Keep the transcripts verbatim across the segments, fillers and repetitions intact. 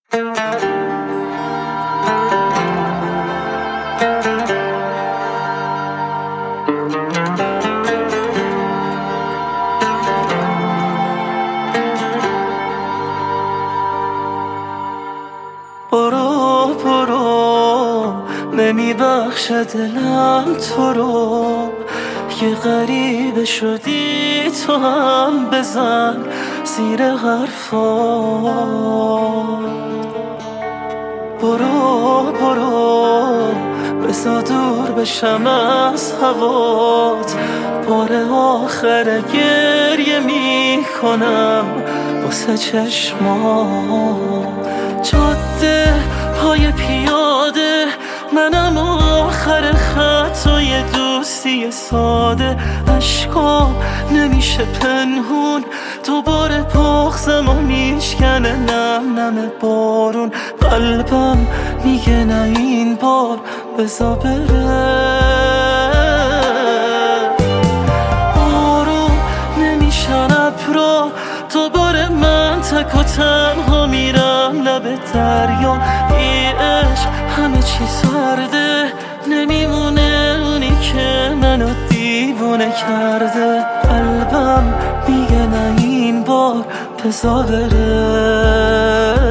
برو برو نمیبخشه دلم تو رو، یه غریبه شدی تو هم بزن زیر حرفات. برو برو بزا دور بشم از هوات، بار آخر گریه میکنم واسه چشمات. جاده پای پیاده منم آخر خط و یه دوستی ساده، عشقام نمیشه پنهون دوباره بغضم و میشکنه نم نم بارون. قلبم میگه نه این بار بزا بره، بارون نمیشن ابرا دوباره من تک و تنها میرم لب دریا. ای عشق همه چی سرده نمیمونه اونی که منو دیوونه کرده. قلبم میگه نه این بار بزا بره.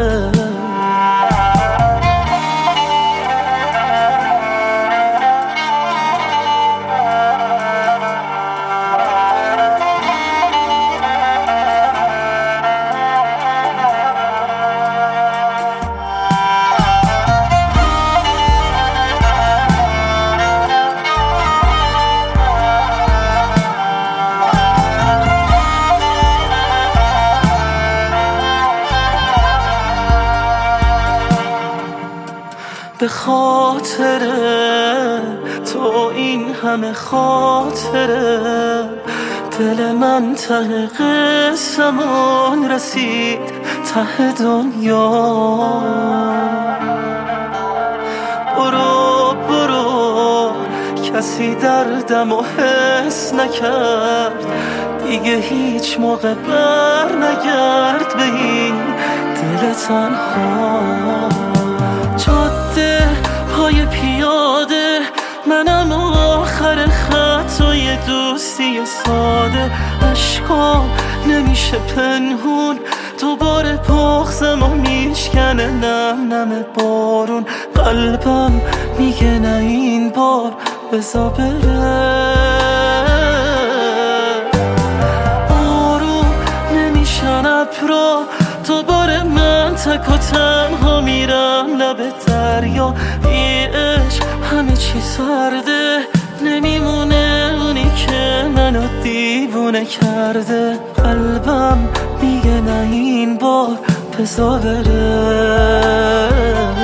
به خاطر تو این همه خاطره دل من ته قسمون رسید ته دنیا. برو برو کسی دردم و حس نکرد دیگه هیچ موقع بر نگرد به این دل تنها. جاده پای پیاده منم آخر خط و یه دوستی ساده، عشقام نمیشه پنهون دوباره بغضم و میشکنه نم نم بارون. قلبم میگه نه این بار بزا بره، بارون نمیشن ابرا دوباره من تک و تنها میرم لب دریا. ای عشق همه چی سرده نمیمونه اونی که منو دیوونه کرده. قلبم میگه نه این بار بزا بره.